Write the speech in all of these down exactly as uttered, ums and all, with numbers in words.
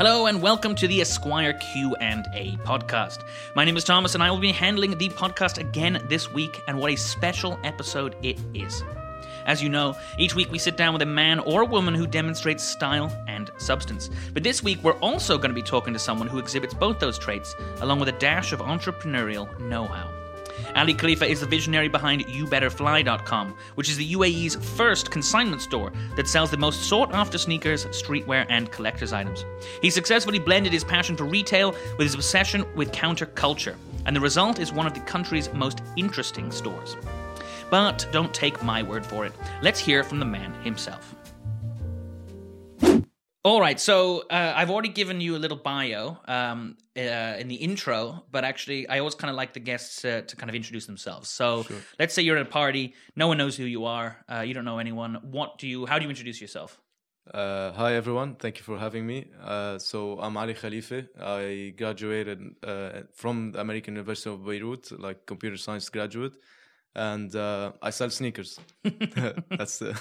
Hello and welcome to the Esquire Q and A podcast. My name is Thomas and I will be handling the podcast again this week, and what a special episode it is. As you know, each week we sit down with a man or a woman who demonstrates style and substance. But this week we're also going to be talking to someone who exhibits both those traits, along with a dash of entrepreneurial know-how. Ali Khalifa is the visionary behind you better fly dot com, which is the U A E's first consignment store that sells the most sought-after sneakers, streetwear, and collector's items. He successfully blended his passion for retail with his obsession with counterculture, and the result is one of the country's most interesting stores. But don't take my word for it. Let's hear from the man himself. All right, so uh, I've already given you a little bio um, uh, in the intro, but actually I always kind of like the guests uh, to kind of introduce themselves. So sure. Let's say you're at a party, no one knows who you are, uh, you don't know anyone. What do you? How do you introduce yourself? Uh, hi everyone, thank you for having me. Uh, so I'm Ali Khalifa. I graduated uh, from the American University of Beirut, like computer science graduate, and uh, I sell sneakers. That's the...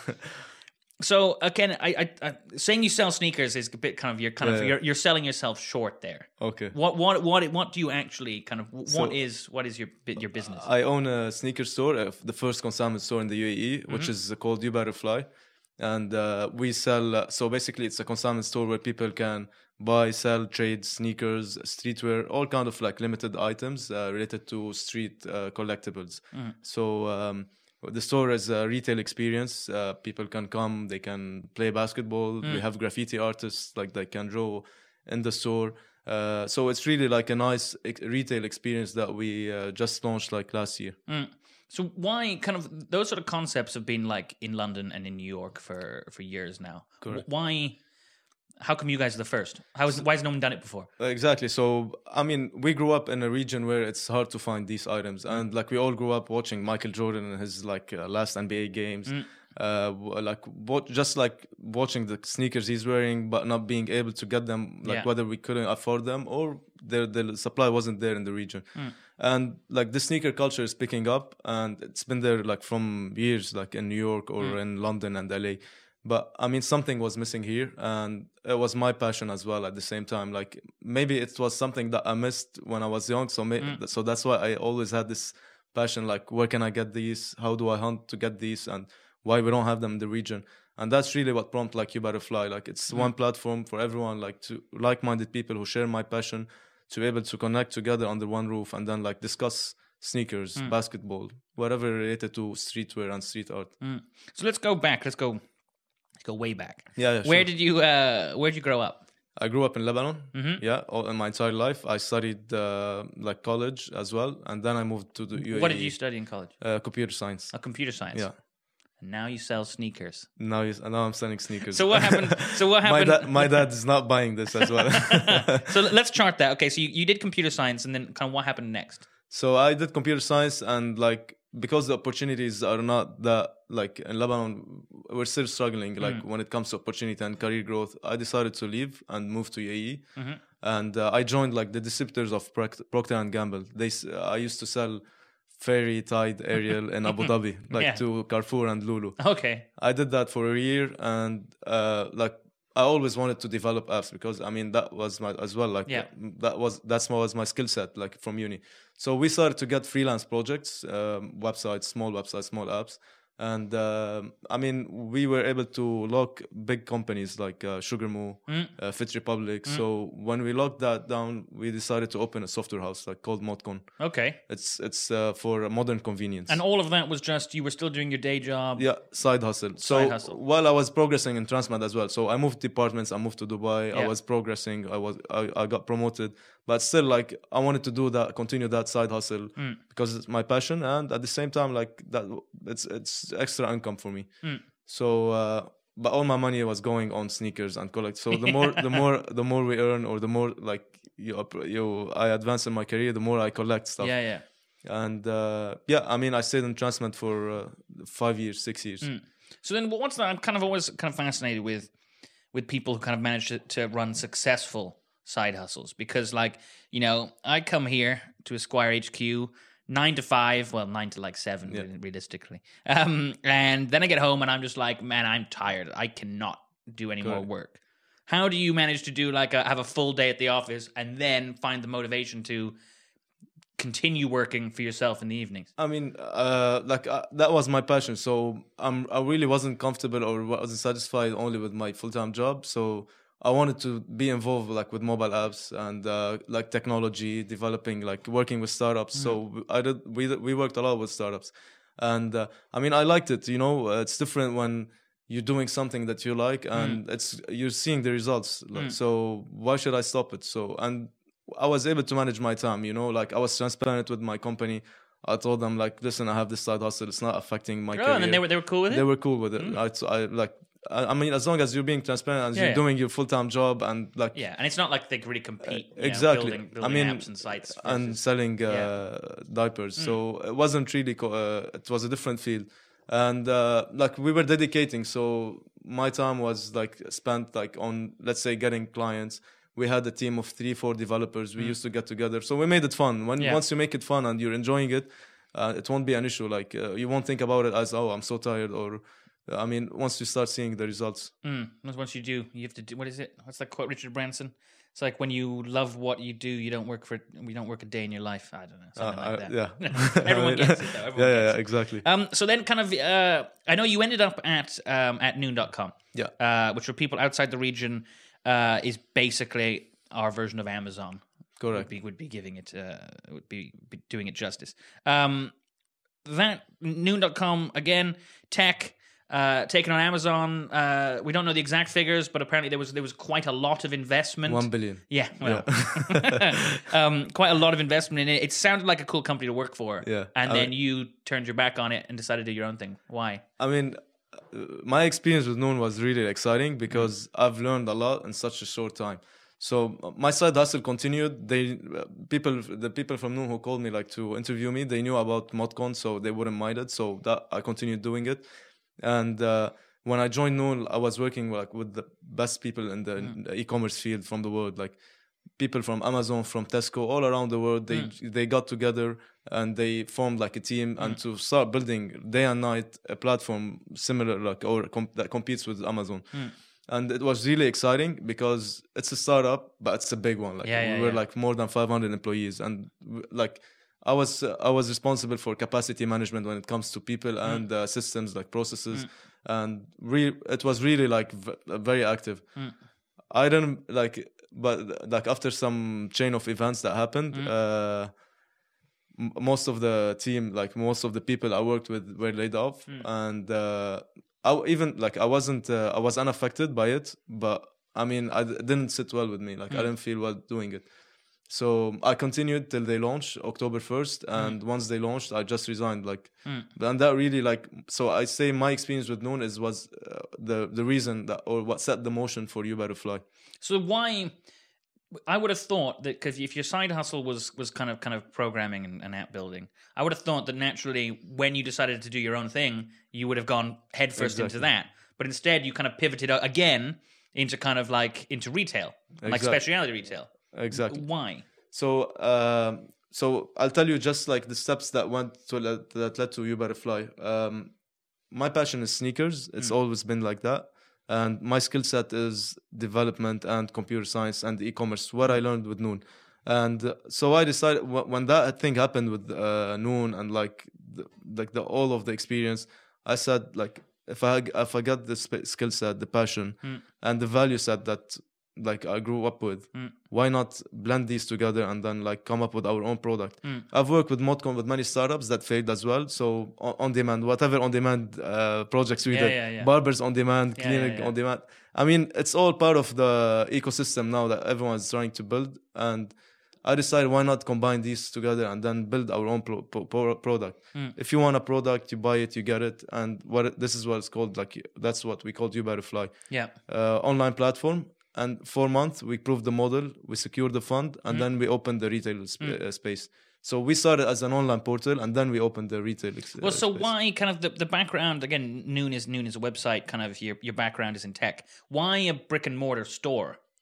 So again, I, I, I, saying you sell sneakers is a bit kind of you're kind yeah. of you're, you're selling yourself short there. Okay. What what what what do you actually kind of what so, is what is your your business? I own a sneaker store, uh, the first consignment store in the U A E, mm-hmm. which is called You Better Fly, and uh, we sell. Uh, so basically, it's a consignment store where people can buy, sell, trade sneakers, streetwear, all kind of like limited items uh, related to street uh, collectibles. Mm-hmm. So. Um, The store is a retail experience. Uh, people can come, they can play basketball. Mm. We have graffiti artists, like they can draw in the store. Uh, so it's really like a nice ex- retail experience that we uh, just launched like last year. Mm. So why kind of those sort of concepts have been like in London and in New York for, for years now. Correct. Why? How come you guys are the first? How is, why has no one done it before? Exactly. So, I mean, we grew up in a region where it's hard to find these items. And like we all grew up watching Michael Jordan and his like uh, last N B A games. Mm. Uh, like what, just like watching the sneakers he's wearing, but not being able to get them, like yeah. whether we couldn't afford them or the, the supply wasn't there in the region. Mm. And like the sneaker culture is picking up, and it's been there like from years, like in New York or mm. in London and L A. But I mean, something was missing here, and it was my passion as well at the same time. Like maybe it was something that I missed when I was young. So may- mm. so that's why I always had this passion, like where can I get these? How do I hunt to get these? And why we don't have them in the region? And that's really what prompted like You Better Fly. Like it's mm. one platform for everyone, like to like-minded people who share my passion, to be able to connect together under one roof and then like discuss sneakers, mm. basketball, whatever related to streetwear and street art. Mm. So let's go back. Let's go. Go way back. Yeah, yeah Where sure. did you? Uh, where did you grow up? I grew up in Lebanon. Mm-hmm. Yeah, all in my entire life. I studied uh, like college as well, and then I moved to the U A E. What did you study in college? Uh, computer science. A computer science. Yeah. And now you sell sneakers. Now, you, now I'm selling sneakers. So what happened? So what happened? my, da- my dad is not buying this as well. So let's chart that. Okay, so you, you did computer science, and then kind of what happened next? So I did computer science, and like because the opportunities are not that like in Lebanon, we're still struggling like mm. when it comes to opportunity and career growth. I decided to leave and move to U A E, mm-hmm. and uh, I joined like the distributors of Procter and Gamble. They I used to sell Fairy, Tide, Ariel in Abu Dhabi, like yeah. to Carrefour and Lulu. Okay, I did that for a year, and uh, like I always wanted to develop apps because I mean that was my as well like yeah. that was that's was my skill set like from uni. So we started to get freelance projects, um, websites, small websites, small apps. And uh, I mean, we were able to lock big companies like uh, Sugar Moo, mm. uh, Fit Republic. Mm. So when we locked that down, we decided to open a software house like called Modcon. Okay, it's it's uh, for modern convenience. And all of that was just you were still doing your day job. Yeah, side hustle. So side hustle. While I was progressing in Transmed as well, so I moved departments. I moved to Dubai. Yeah. I was progressing. I was I, I got promoted, but still like I wanted to do that, continue that side hustle mm. because it's my passion, and at the same time like that it's it's extra income for me. Mm. So uh, but all my money was going on sneakers and collect. So the more the more the more we earn, or the more like you you I advance in my career, the more I collect stuff. Yeah, yeah. And uh, yeah, I mean I stayed in Transmed for uh, five years, six years. Mm. So then what's that? I'm kind of always kind of fascinated with with people who kind of manage to, to run successful side hustles, because like, you know, I come here to Esquire H Q nine to five, well, nine to like seven, yeah. realistically. Um, and then I get home and I'm just like, man, I'm tired. I cannot do any Good. more work. How do you manage to do like a, have a full day at the office and then find the motivation to continue working for yourself in the evenings? I mean, uh, like uh, that was my passion. So I'm, I really wasn't comfortable or wasn't satisfied only with my full-time job. So I wanted to be involved like with mobile apps and uh, like technology, developing, like working with startups. Mm. So I did, we we worked a lot with startups, and uh, I mean I liked it. You know, uh, it's different when you're doing something that you like and mm. it's you're seeing the results. Like, mm. So why should I stop it? So and I was able to manage my time. You know, like I was transparent with my company. I told them like, listen, I have this side hustle. It's not affecting my oh, career. And then they were they were cool with it. They were cool with it. Mm. I, so I like. I mean, as long as you're being transparent, as yeah, you're yeah. doing your full-time job, and like yeah, and it's not like they really compete. Uh, exactly. Know, building, building I mean, apps and sites versus, and selling uh, yeah. diapers. Mm. So it wasn't really. Co- uh, it was a different field, and uh, like we were dedicating. So my time was like spent like on, let's say, getting clients. We had a team of three, four developers. We mm. used to get together. So we made it fun. When yeah. once you make it fun and you're enjoying it, uh, it won't be an issue. Like uh, you won't think about it as, oh, I'm so tired, or I mean, once you start seeing the results. Mm. Once you do, you have to do, what is it? What's that quote, Richard Branson? It's like when you love what you do, you don't work for, you don't work a day in your life. I don't know, something uh, like that. Yeah. Everyone gets it, though. Everyone yeah, yeah, gets yeah, exactly. It. Um, so then kind of, uh, I know you ended up at um, at noon dot com. Yeah. Uh, which for people outside the region uh, is basically our version of Amazon. Correct. Would be, would be giving it, uh, would be, be doing it justice. Um, that, noon dot com, again, tech, Uh, taken on Amazon. Uh, we don't know the exact figures, but apparently there was there was quite a lot of investment. One billion. Yeah, well, yeah. um, quite a lot of investment in it. It sounded like a cool company to work for. Yeah, and I then mean, you turned your back on it and decided to do your own thing. Why? I mean, my experience with Noon was really exciting because mm. I've learned a lot in such a short time. So my side hustle continued. They uh, people, the people from Noon who called me like to interview me, they knew about ModCon, so they wouldn't mind it. So that I continued doing it. And uh, when I joined Noon, I was working like with the best people in the, mm. the e-commerce field from the world, like people from Amazon, from Tesco, all around the world. They mm. they got together and they formed like a team, mm. and to start building day and night a platform similar like or com- that competes with Amazon. Mm. And it was really exciting because it's a startup, but it's a big one. Like yeah, yeah, we were yeah. like more than five hundred employees, and like. I was uh, I was responsible for capacity management when it comes to people and uh, systems like processes, mm. and re- it was really like v- very active. Mm. I didn't like, but like after some chain of events that happened, mm. uh, m- most of the team, like most of the people I worked with, were laid off, mm. and uh, I even like I wasn't uh, I was unaffected by it, but I mean I d- didn't sit well with me. Like mm. I didn't feel well doing it. So I continued till they launched October first, and mm. once they launched, I just resigned. Like, mm. and that really like. So I say my experience with Noon is was uh, the the reason that or what set the motion for You Better Fly. So why? I would have thought that because if your side hustle was was kind of kind of programming and, and app building, I would have thought that naturally when you decided to do your own thing, you would have gone headfirst exactly. into that. But instead, you kind of pivoted again into kind of like into retail, exactly. like specialty retail. Exactly. Why? So, um, so I'll tell you just like the steps that went to let, that led to You Better Fly. Um, my passion is sneakers. It's mm. always been like that, and my skill set is development and computer science and e-commerce. What I learned with Noon, and uh, so I decided w- when that thing happened with uh, Noon and like the, like the all of the experience, I said like if I if I got the sp- skill set, the passion, mm. and the value set that. Like I grew up with, mm. why not blend these together and then like come up with our own product? Mm. I've worked with ModCon with many startups that failed as well. So on, on demand, whatever on demand uh, projects we yeah, did, yeah, yeah. barbers on demand, yeah, clinic yeah, yeah. on demand. I mean, it's all part of the ecosystem now that everyone's trying to build. And I decided why not combine these together and then build our own pro- pro- product. Mm. If you want a product, you buy it, you get it. And what it, this is what it's called. Like that's what we called You Better Fly. Yeah, uh, online platform. And for months, we proved the model, we secured the fund, and mm. then we opened the retail sp- mm. uh, space. So we started as an online portal, and then we opened the retail ex- Well, so space. why kind of the, the background, again, Noon is Noon is a website, kind of your, your background is in tech. Why a brick and mortar store?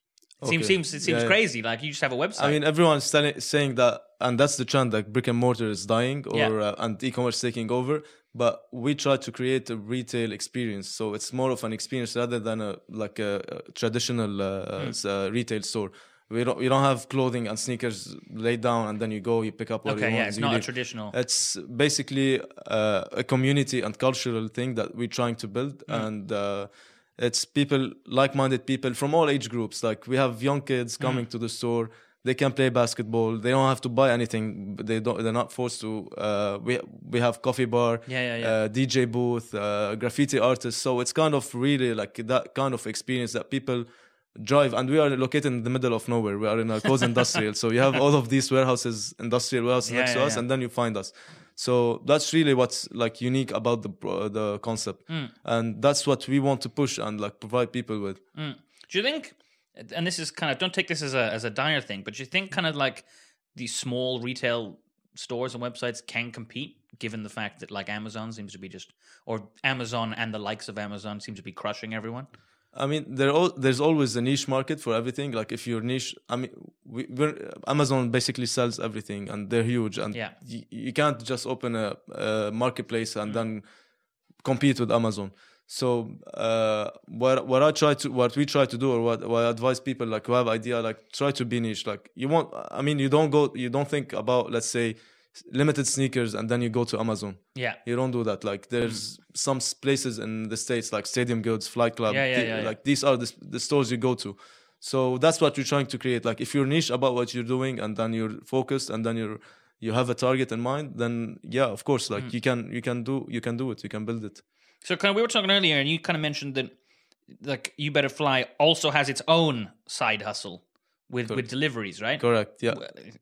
Seems Okay. seems it seems Yeah, yeah. crazy. Like you just have a website. I mean, everyone's telling, saying that, and that's the trend. Like brick and mortar is dying, or Yeah. uh, and e-commerce taking over. But we try to create a retail experience, so it's more of an experience rather than a like a, a traditional uh, s- uh, retail store. We don't we don't have clothing and sneakers laid down, and then you go, you pick up what you okay, want. yeah, it's you not a leave. traditional. It's basically uh, a community and cultural thing that we're trying to build, and uh, it's people, like-minded people from all age groups. Like we have young kids coming to the store. They can play basketball. They don't have to buy anything. They don't. They're not forced to. Uh, we we have coffee bar, Yeah, yeah, yeah. Uh, D J booth, uh, graffiti artists. So it's kind of really like that kind of experience that people drive. And we are located in the middle of nowhere. We are in a closed industrial. So you have all of these warehouses, industrial warehouses Yeah, next to yeah, us, yeah. and then you find us. So that's really what's like unique about the pro- the concept, Hmm. and that's what we want to push and like provide people with. Do you think? And this is kind of, don't take this as a as a dire thing, but do you think kind of like these small retail stores and websites can compete, given the fact that like Amazon seems to be just, or Amazon and the likes of Amazon seem to be crushing everyone? I mean, there al- there's always a niche market for everything. Like if you're niche, I mean, we, we're, Amazon basically sells everything, and they're huge, and Yeah. y- you can't just open a, a marketplace and then compete with Amazon. So uh, what what I try to what we try to do, or what, what I advise people like who have idea, like try to be niche. Like you want, I mean, you don't go, you don't think about, let's say, limited sneakers and then you go to Amazon. Yeah. You don't do that. Like there's some s- places in the States like Stadium Goods, Flight Club. Yeah, yeah, the- yeah, yeah. Like these are the, s- the stores you go to. So that's what you're trying to create. Like if you're niche about what you're doing and then you're focused and then you're you have a target in mind, then yeah, of course, like Mm. you can you can do you can do it. You can build it. So kind of, we were talking earlier, and you kind of mentioned that like You Better Fly also has its own side hustle with with deliveries, right? Correct. Yeah.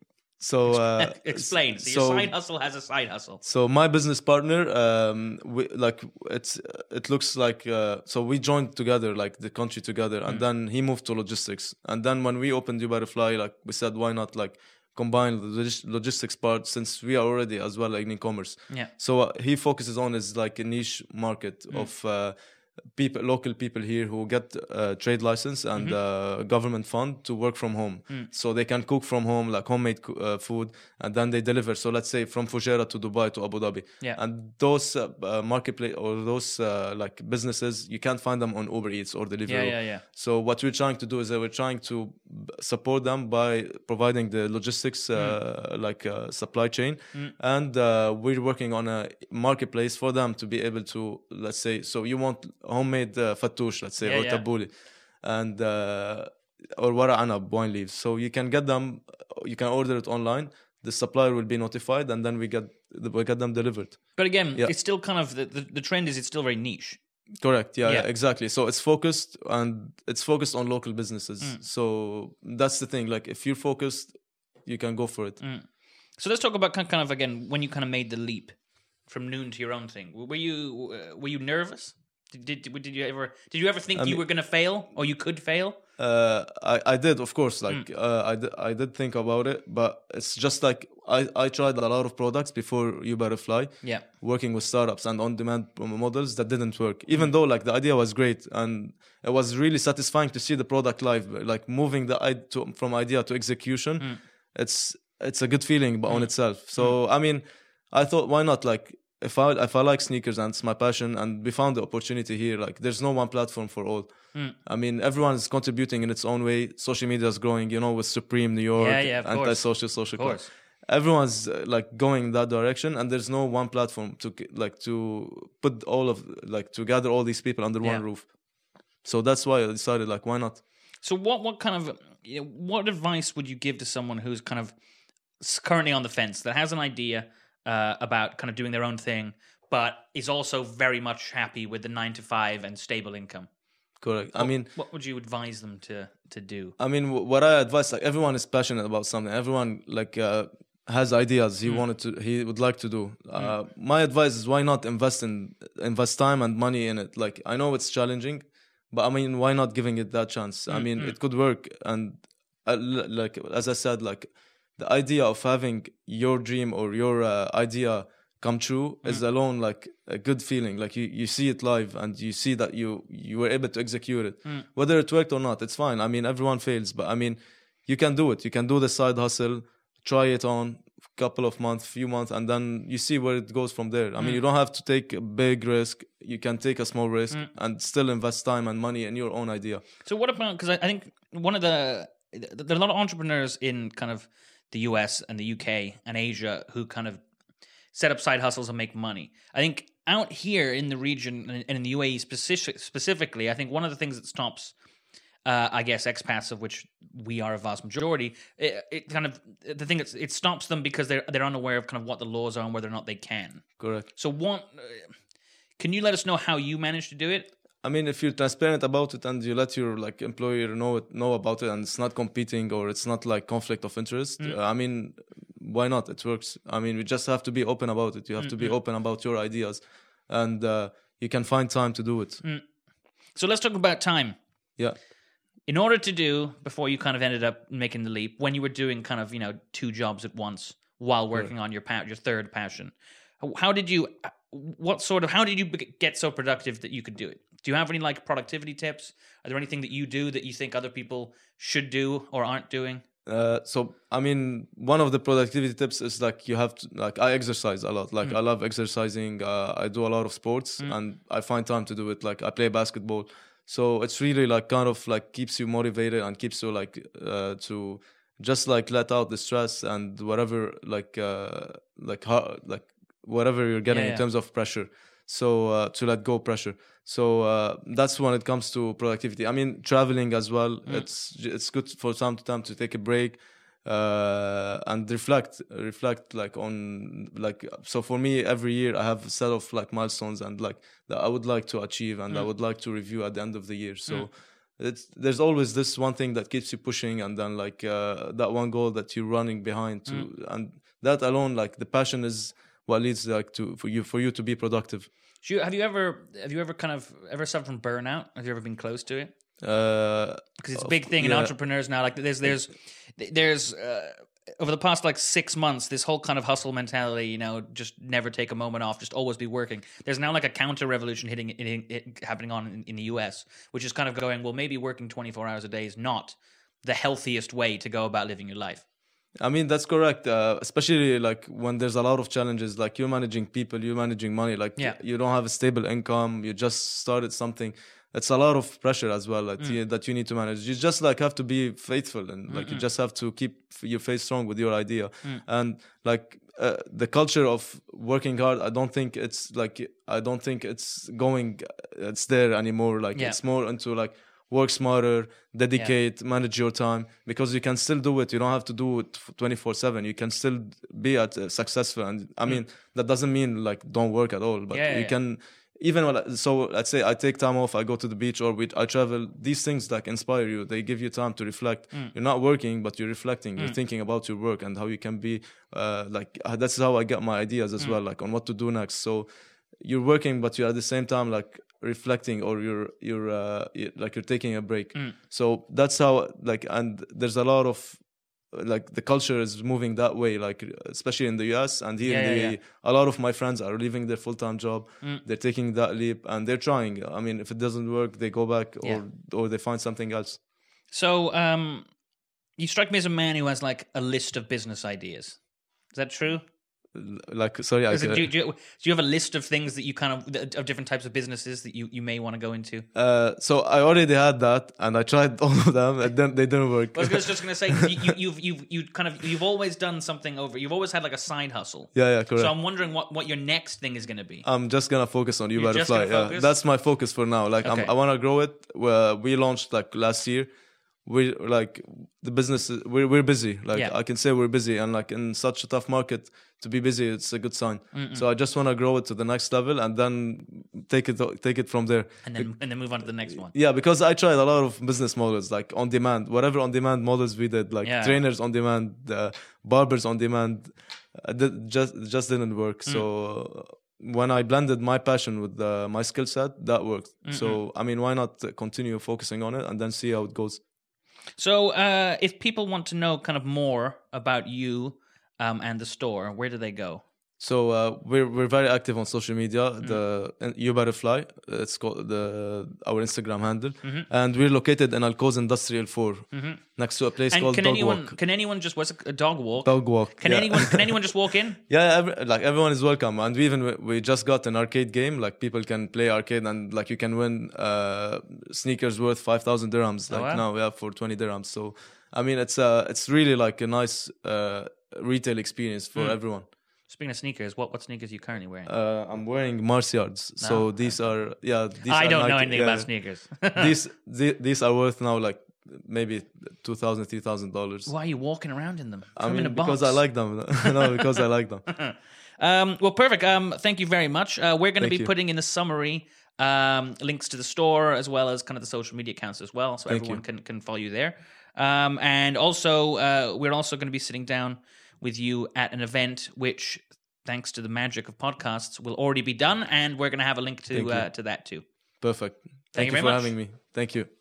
So uh, Explain. So, so- your side hustle has a side hustle. So my business partner, um, we, like it's it looks like uh, so we joined together, like the country together, and then he moved to logistics. And then when we opened You Better Fly, like we said, why not like combine the logis- logistics part, since we are already as well like in e-commerce. Yeah. So uh, he focuses on is like a niche market of uh, people, local people here who get uh, trade license and Mm-hmm. uh, government fund to work from home, Mm. so they can cook from home, like homemade co- uh, food, and then they deliver. So let's say from Fujairah to Dubai to Abu Dhabi. Yeah. And those uh, uh, marketplace or those uh, like businesses, you can't find them on Uber Eats or Deliveroo. Yeah, yeah, yeah. So what we're trying to do is that we're trying to b- support them by providing the logistics, uh, like uh, supply chain, and uh, we're working on a marketplace for them to be able to, let's say, so you want homemade uh, fattoush, let's say, Yeah, or yeah. tabbouleh, and uh, or wara anab, wine leaves. So you can get them, you can order it online. The supplier will be notified, and then we get we get them delivered. But again, Yeah. it's still kind of the, the the trend is it's still very niche. Correct. Yeah, Yeah. yeah, exactly. So it's focused and it's focused on local businesses. Mm. So that's the thing. Like if you're focused, you can go for it. Mm. So let's talk about kind kind of again when you kind of made the leap from Noon to your own thing. Were you uh, were you nervous? Did, did did you ever did you ever think I you mean- were going to fail or you could fail? Uh, I I did, of course. Like Mm. uh, I did, I did think about it, but it's just like I I tried a lot of products before You Better Fly. Yeah. Working with startups and on-demand models that didn't work, even though like the idea was great and it was really satisfying to see the product live, like moving the i- to, from idea to execution. Mm. It's it's a good feeling but on itself. So I mean, I thought, why not? Like if I if I like sneakers and it's my passion, and we found the opportunity here. Like there's no one platform for all. Mm. I mean, everyone is contributing in its own way. Social media is growing, you know, with Supreme, New York, Yeah, yeah, of course. anti-social, social Of club. course. Everyone's uh, like going in that direction, and there's no one platform to k- like to put all of like to gather all these people under Yeah. one roof. So that's why I decided, like, why not? So what what kind of you know, what advice would you give to someone who's kind of s- currently on the fence that has an idea uh, about kind of doing their own thing, but is also very much happy with the nine to five and stable income? Correct. I mean, What would you advise them to to do? I mean, wh- what I advise, like, everyone is passionate about something. Everyone like uh, has ideas he wanted to, he would like to do. Uh, My advice is, why not invest in invest time and money in it? Like, I know it's challenging, but I mean, why not giving it that chance? I mean, it could work. And uh, l- like as I said, like the idea of having your dream or your uh, idea come true mm. is alone like a good feeling. Like you, you see it live and you see that you you were able to execute it. Mm. Whether it worked or not, it's fine. I mean, everyone fails, but I mean, you can do it. You can do the side hustle, try it on a couple of months, few months, and then you see where it goes from there. I mm. mean, you don't have to take a big risk. You can take a small risk mm. and still invest time and money in your own idea. So what about, because I, I think one of the, there are a lot of entrepreneurs in kind of the U S and the U K and Asia who kind of set up side hustles and make money. I think out here in the region and in the U A E specific, specifically, I think one of the things that stops, uh, I guess, expats, of which we are a vast majority, it, it kind of, the thing is, it stops them because they're they're unaware of kind of what the laws are and whether or not they can. Correct. So what, can you let us know how you managed to do it? I mean, if you're transparent about it and you let your like employer know it, know about it, and it's not competing or it's not like conflict of interest, mm. uh, I mean, why not? It works. I mean, we just have to be open about it. You have mm-hmm. to be open about your ideas, and uh, you can find time to do it. Mm. So let's talk about time. Yeah. In order to do, before you kind of ended up making the leap, when you were doing kind of, you know, two jobs at once while working yeah. on your pa- your third passion, how did you, what sort of, how did you get so productive that you could do it? Do you have any like productivity tips? Are there anything that you do that you think other people should do or aren't doing? Uh, so, I mean, one of the productivity tips is like you have to, like, I exercise a lot. Like, mm. I love exercising. Uh, I do a lot of sports mm. and I find time to do it. Like, I play basketball. So it's really like kind of like keeps you motivated and keeps you like uh, to just like let out the stress and whatever, like, uh, like, how, like whatever you're getting yeah, yeah. in terms of pressure. So uh, to let go pressure. So uh, that's when it comes to productivity. I mean, traveling as well. Mm. It's it's good for time to time to take a break uh, and reflect, reflect like on like. So for me, every year I have a set of like milestones and like that I would like to achieve and mm. I would like to review at the end of the year. So mm. it's there's always this one thing that keeps you pushing, and then like uh, that one goal that you're running behind to, mm. and that alone, like the passion is what leads like to for you for you to be productive. Have you ever have you ever kind of ever suffered from burnout? Have you ever been close to it? Uh, because it's a big thing yeah. in entrepreneurs now. Like there's there's there's uh, over the past like six months, this whole kind of hustle mentality. You know, just never take a moment off, just always be working. There's now like a counter revolution hitting, hitting, hitting happening on in, in the U S, which is kind of going, well, maybe working twenty-four hours a day is not the healthiest way to go about living your life. I mean, that's correct. Uh, especially like when there's a lot of challenges, like you're managing people, you're managing money, like yeah. you don't have a stable income, you just started something. It's a lot of pressure as well that, mm. you, that you need to manage. You just like have to be faithful and like Mm-mm. you just have to keep your faith strong with your idea. Mm. And like uh, the culture of working hard, I don't think it's like, I don't think it's going, it's there anymore. Like yeah. it's more into like, work smarter, dedicate, yeah. manage your time, because you can still do it. You don't have to do it twenty-four seven. You can still be at uh, successful. And I mean, mm. that doesn't mean like don't work at all, but yeah, you yeah. can, even when, so let's say I take time off, I go to the beach or we, I travel, these things like inspire you. They give you time to reflect. Mm. You're not working, but you're reflecting. Mm. You're thinking about your work and how you can be, uh, like, uh, that's how I get my ideas as mm. well, like on what to do next. So you're working, but you're at the same time, like, reflecting, or you're you're uh, like you're taking a break. Mm. So that's how like, and there's a lot of like the culture is moving that way, like especially in the U S and here yeah, in the yeah, U A E. Yeah. A lot of my friends are leaving their full-time job. Mm. They're taking that leap and they're trying. I mean, if it doesn't work, they go back or yeah. or they find something else. So um, you strike me as a man who has like a list of business ideas. Is that true? Like, sorry, I, it, do, you, do, you, do you have a list of things that you kind of of different types of businesses that you, you may want to go into? Uh, so I already had that, and I tried all of them, and then they didn't work. I was just going to say you, you've you've you kind of you've always done something over. You've always had like a side hustle. Yeah, yeah, correct. So I'm wondering what, what your next thing is going to be. I'm just gonna focus on You Better Fly. Yeah, that's my focus for now. Like, okay. I'm, I want to grow it. Uh, we launched like last year. We're like the business. We're we're busy. Like yeah. I can say we're busy, and like in such a tough market, to be busy, it's a good sign. Mm-mm. So I just want to grow it to the next level, and then take it take it from there. And then and then move on to the next one. Yeah, because I tried a lot of business models, like on demand, whatever on demand models we did, like yeah. trainers on demand, uh, barbers on demand, uh, did, just just didn't work. Mm. So. Uh, when I blended my passion with uh, my skill set, that worked. Mm-mm. So I mean, why not continue focusing on it and then see how it goes? So, uh, if people want to know kind of more about you um, and the store, where do they go? So uh, we're we're very active on social media. Mm. The uh, You Better Fly, it's called the our Instagram handle, mm-hmm. and we're located in Alcoz Industrial Four, mm-hmm. next to a place and called can Dog anyone, Walk. Can anyone just what's a, a dog walk? Dog Walk. Can yeah. anyone can anyone just walk in? Yeah, every, like everyone is welcome, and we even we just got an arcade game. Like people can play arcade, and like you can win uh, sneakers worth five thousand dirhams. Like oh, wow. now we have for twenty dirhams. So I mean, it's uh it's really like a nice uh, retail experience for mm. everyone. Speaking of sneakers, what, what sneakers are you currently wearing? Uh, I'm wearing Marciards. So oh, these okay. are yeah. These I are don't Nike, know anything yeah. about sneakers. these the, these are worth now like maybe two thousand, three thousand dollars. Why are you walking around in them? I Come mean, in a because box. I like them. No, because I like them. um, well, perfect. Um, thank you very much. Uh, we're going to be you. putting in the summary um, links to the store as well as kind of the social media accounts as well, so thank everyone you. can can follow you there. Um, and also, uh, we're also going to be sitting down with you at an event which, thanks to the magic of podcasts, will already be done, and we're going to have a link to uh, to that too. Perfect. Thank, Thank you, you very for much. having me. Thank you.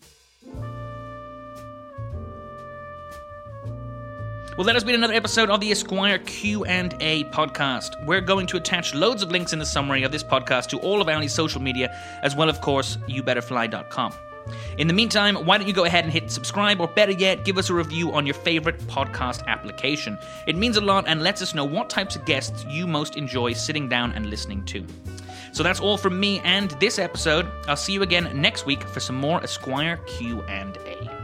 Well, that has been another episode of the Esquire Q and A podcast. We're going to attach loads of links in the summary of this podcast to all of Ali's social media, as well, of course, you better fly dot com. In the meantime, why don't you go ahead and hit subscribe, or better yet, give us a review on your favorite podcast application. It means a lot and lets us know what types of guests you most enjoy sitting down and listening to. So that's all from me and this episode. I'll see you again next week for some more Esquire Q and A.